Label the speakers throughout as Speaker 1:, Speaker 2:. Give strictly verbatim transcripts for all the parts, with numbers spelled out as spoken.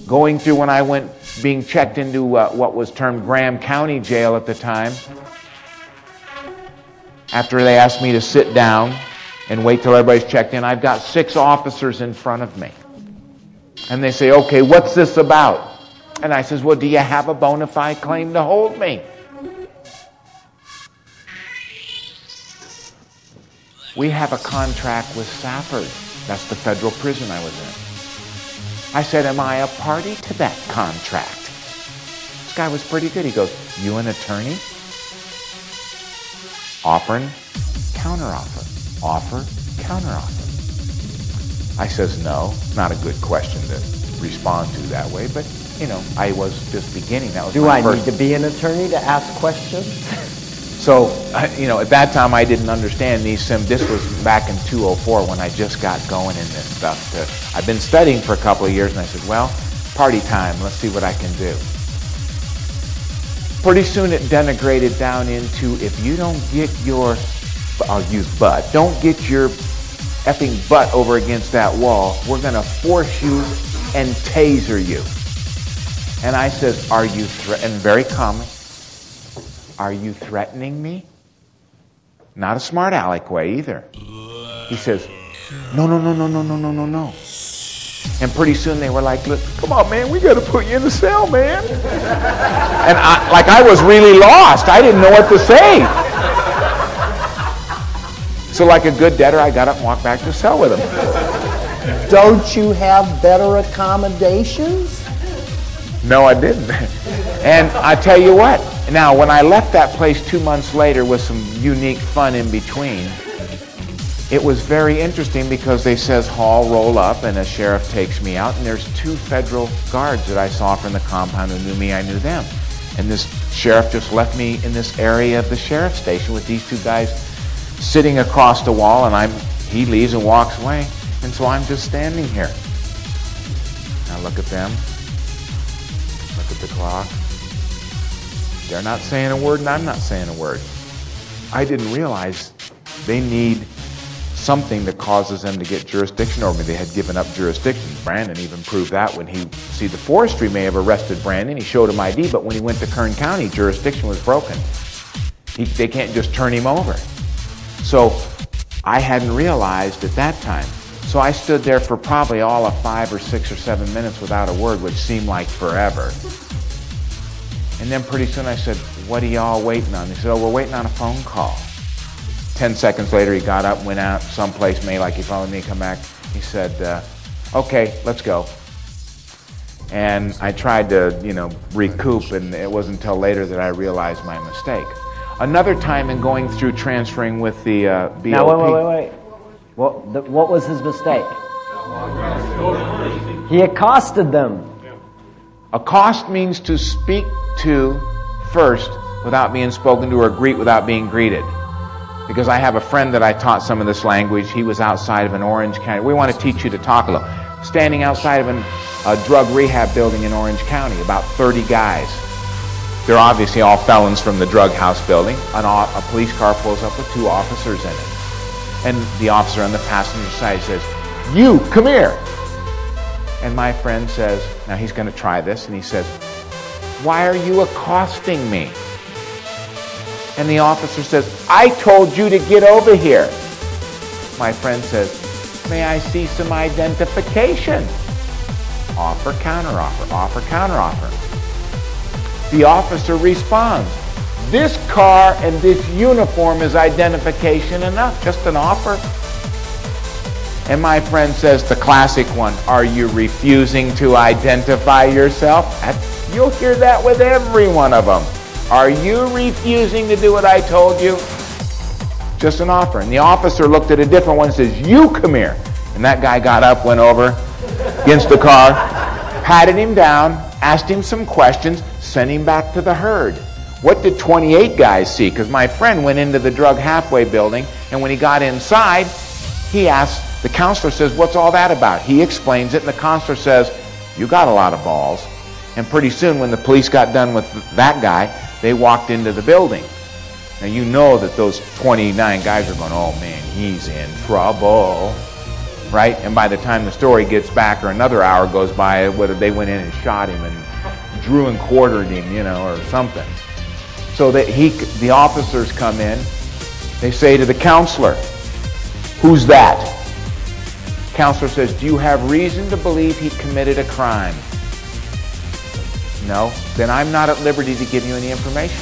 Speaker 1: going through when I went being checked into uh, what was termed Graham County Jail at the time. After they asked me to sit down and wait till everybody's checked in, I've got six officers in front of me. And they say, okay, what's this about? And I says, well, do you have a bona fide claim to hold me? We have a contract with Safford. That's the federal prison I was in. I said, am I a party to that contract? This guy was pretty good. He goes, you an attorney? Offering, counteroffer. Offer, counteroffer. I says, no, not a good question to respond to that way, but, you know, I was just beginning. That was
Speaker 2: Do
Speaker 1: my
Speaker 2: I
Speaker 1: first...
Speaker 2: need to be an attorney to ask questions?
Speaker 1: So, you know, at that time I didn't understand these sim. This was back in two oh four when I just got going in this stuff. To, I've been studying for a couple of years, and I said, well, party time. Let's see what I can do. Pretty soon it denigrated down into, if you don't get your, I'll use butt, don't get your effing butt over against that wall, we're going to force you and taser you. And I says, are you threatening, very common, are you threatening me? Not a smart aleck way either. He says, no, no, no, no, no, no, no, no, no. And pretty soon they were like, look, come on, man, we got to put you in the cell, man. And I, like I was really lost. I didn't know what to say. So like a good debtor, I got up and walked back to the cell with him.
Speaker 2: Don't you have better accommodations?
Speaker 1: No, I didn't. And I tell you what, now when I left that place two months later with some unique fun in between, it was very interesting because they says, Hall, roll up, and a sheriff takes me out, and there's two federal guards that I saw from the compound who knew me, I knew them. And this sheriff just left me in this area of the sheriff's station with these two guys sitting across the wall, and I'm he leaves and walks away. And so I'm just standing here. I look at them, look at the clock. They're not saying a word, and I'm not saying a word. I didn't realize they need something that causes them to get jurisdiction over me. They had given up jurisdiction. Brandon even proved that when he, see, the forestry may have arrested Brandon. He showed him I D, but when he went to Kern County, jurisdiction was broken. He, they can't just turn him over. So I hadn't realized at that time. So I stood there for probably all of five or six or seven minutes without a word, which seemed like forever. And then pretty soon I said, what are y'all waiting on? They said, oh, we're waiting on a phone call. Ten seconds later, he got up, went out someplace, maybe like he followed me, come back. He said, uh, okay, let's go. And I tried to, you know, recoup, and it wasn't until later that I realized my mistake. Another time in going through transferring with the uh, B O P.
Speaker 2: Now, wait, wait, wait, wait. What, the, what was his mistake? He accosted them.
Speaker 1: Accost means to speak to first without being spoken to, or greet without being greeted. Because I have a friend that I taught some of this language. He was outside of an Orange County. We want to teach you to talk a little. Standing outside of an, a drug rehab building in Orange County, about thirty guys. They're obviously all felons from the drug house building. An, a police car pulls up with two officers in it. And the officer on the passenger side says, you, come here. And my friend says, now he's going to try this, and he says, why are you accosting me? And the officer says, I told you to get over here. My friend says, may I see some identification? Offer, counteroffer, offer, counteroffer. The officer responds, this car and this uniform is identification enough, just an offer. And my friend says, the classic one, are you refusing to identify yourself? That's, you'll hear that with every one of them. Are you refusing to do what I told you? Just an offer. And the officer looked at a different one and says, you come here. And that guy got up, went over against the car, patted him down, asked him some questions, sent him back to the herd. What did twenty-eight guys see? Because my friend went into the drug halfway building, and when he got inside, he asked, the counselor says, what's all that about? He explains it, and the counselor says, you got a lot of balls. And pretty soon, when the police got done with that guy, they walked into the building. Now you know that those twenty-nine guys are going, oh man, he's in trouble. right? And by the time the story gets back or another hour goes by, whether they went in and shot him and drew and quartered him, you know, or something. So that he, the officers come in, they say to the counselor, "Who's that?" Counselor says, "Do you have reason to believe he committed a crime?" "No." "Then I'm not at liberty to give you any information."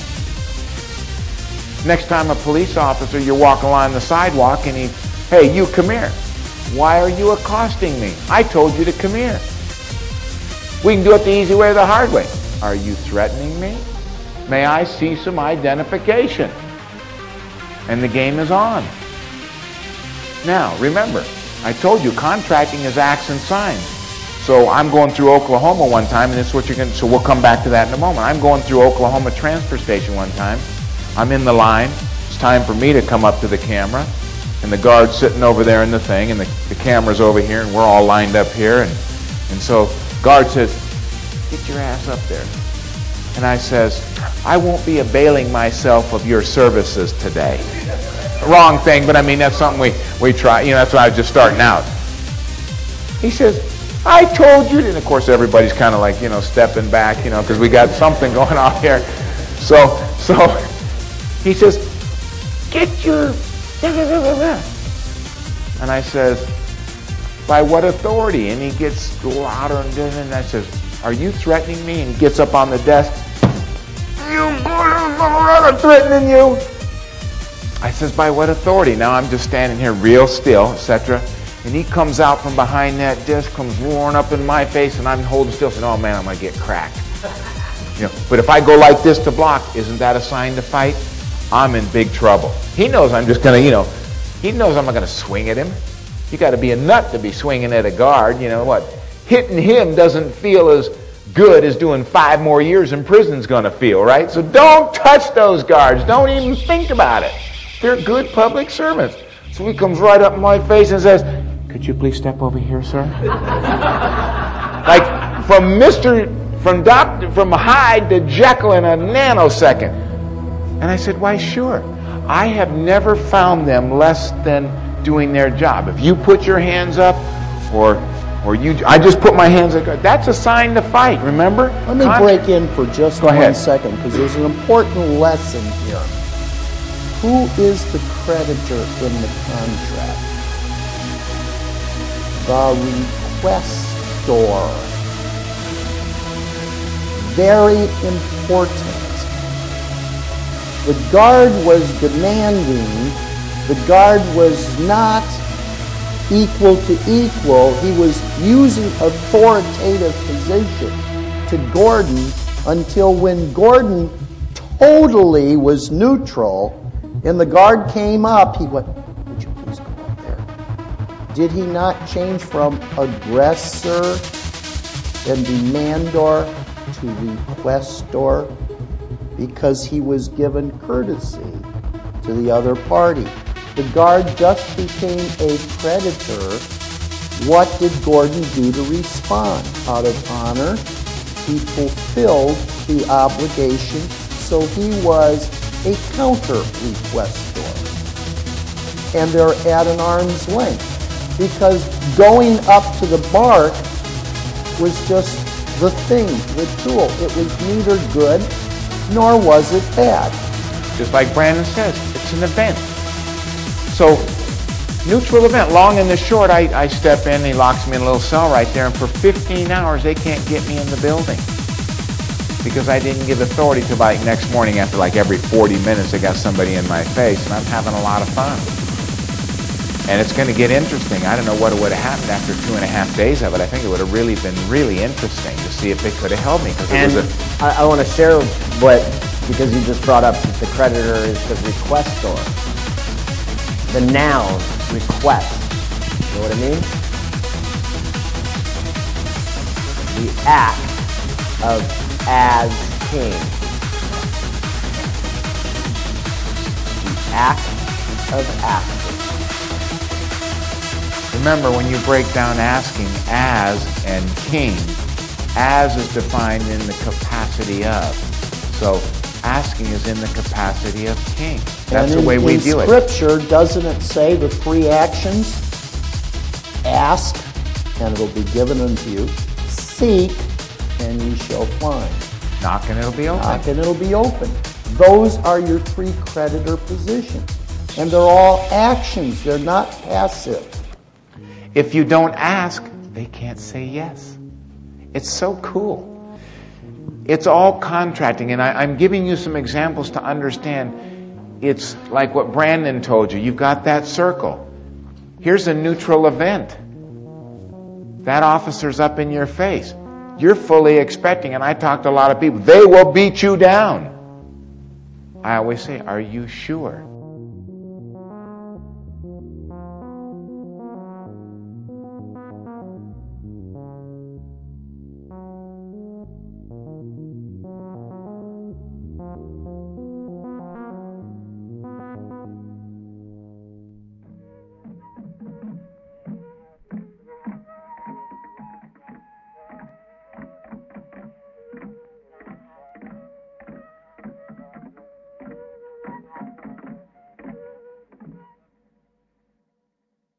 Speaker 1: Next time a police officer, you're walking along the sidewalk and he, "Hey, you, come here." "Why are you accosting me?" "I told you to come here." "We can do it the easy way or the hard way." "Are you threatening me? May I see some identification?" And the game is on. Now, remember, I told you contracting is acts and signs. So I'm going through Oklahoma one time, and this is what you're going to, so we'll come back to that in a moment. I'm going through Oklahoma transfer station one time. I'm in the line. It's time for me to come up to the camera, and the guard's sitting over there in the thing, and the, the camera's over here, and we're all lined up here. And, and so guard says, "Get your ass up there." And I says, "I won't be availing myself of your services today." Wrong thing, but I mean, that's something we, we try. You know, that's why I was just starting out. He says, "I told you." And of course, everybody's kind of like, you know, stepping back, you know, because we got something going on here. So, so he says, "Get your..." And I says, "By what authority?" And he gets louder and and I says, "Are you threatening me?" And he gets up on the desk. "You, I'm threatening you." I says, "By what authority?" Now I'm just standing here real still, et cetera. And he comes out from behind that desk, comes roaring up in my face, and I'm holding still, saying, "Oh man, I'm gonna get cracked." You know, but if I go like this to block, isn't that a sign to fight? I'm in big trouble. He knows I'm just gonna, you know, he knows I'm not gonna swing at him. You got to be a nut to be swinging at a guard. You know what? Hitting him doesn't feel as good as doing five more years in prison's gonna feel, right? So don't touch those guards. Don't even think about it. They're good public servants. So he comes right up in my face and says, "Could you please step over here, sir?" Like from Mister from Doctor from Hyde to Jekyll in a nanosecond. And I said, "Why, sure. I have never found them less than doing their job. If you put your hands up, or or you, I just put my hands up. That's a sign to fight. Remember?"
Speaker 2: Let me
Speaker 1: Con-
Speaker 2: break in for just
Speaker 1: Go
Speaker 2: one
Speaker 1: ahead.
Speaker 2: second, because there's an important lesson here. Who is the creditor in the contract? The requestor. Very important. The guard was demanding. The guard was not equal to equal. He was using authoritative position to Gordon until when Gordon totally was neutral and the guard came up, he went, "Would you please go up there?" Did he not change from aggressor and demander to requestor? Because he was given courtesy to the other party. The guard just became a creditor. What did Gordon do to respond? Out of honor, he fulfilled the obligation, so he was a counter-requestor. And they're at an arm's length, because going up to the bark was just the thing, the tool. It was neither good nor was it bad.
Speaker 1: Just like Brandon says, it's an event. So, neutral event, long and the short, I, I step in, he locks me in a little cell right there, and for fifteen hours they can't get me in the building. Because I didn't give authority to, like, next morning after like every forty minutes they got somebody in my face, and I'm having a lot of fun. And it's going to get interesting. I don't know what would have happened after two and a half days of it. I think it would have really been really interesting to see if they could have held me. Because it
Speaker 2: And
Speaker 1: was a,
Speaker 2: I, I want to share what, because you just brought up that the creditor is the requestor. The noun, request. You know what I mean? The act of as king. The act of asking.
Speaker 1: remember, when you break down asking, as and king, as is defined in the capacity of. So asking is in the capacity of king. That's
Speaker 2: and
Speaker 1: the way
Speaker 2: in,
Speaker 1: we
Speaker 2: in
Speaker 1: view it.
Speaker 2: Scripture, doesn't it say the three actions? Ask, and it will be given unto you. Seek, and you shall find.
Speaker 1: Knock and it'll be open.
Speaker 2: Knock and it'll be open. Those are your three creditor positions. And they're all actions. They're not passive.
Speaker 1: If you don't ask, they can't say yes. It's so cool. It's all contracting, and I, I'm giving you some examples to understand. It's like what Brandon told you. You've got that circle. Here's a neutral event. That officer's up in your face. You're fully expecting, and I talk to a lot of people, they will beat you down. I always say, are you sure?